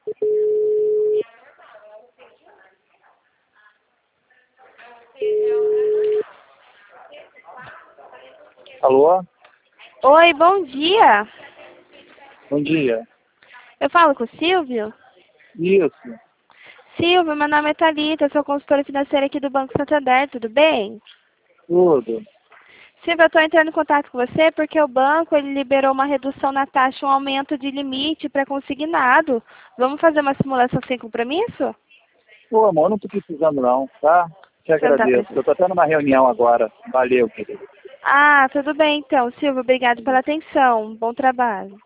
Alô? Oi, bom dia. Bom dia. Eu falo com o Silvio? Isso, Silvio, meu nome é Thalita, sou consultora financeira aqui do Banco Santander, tudo bem? tudo. Silvio, eu estou entrando em contato com você porque o banco ele liberou uma redução na taxa, um aumento de limite para consignado. Vamos fazer uma simulação sem compromisso? Pô, amor, não tô precisando não, tá? Te Você não tá agradeço. Eu precisando? tô até numa reunião agora. Valeu, querido. Ah, tudo bem então, Silvio, obrigado pela atenção. Bom trabalho.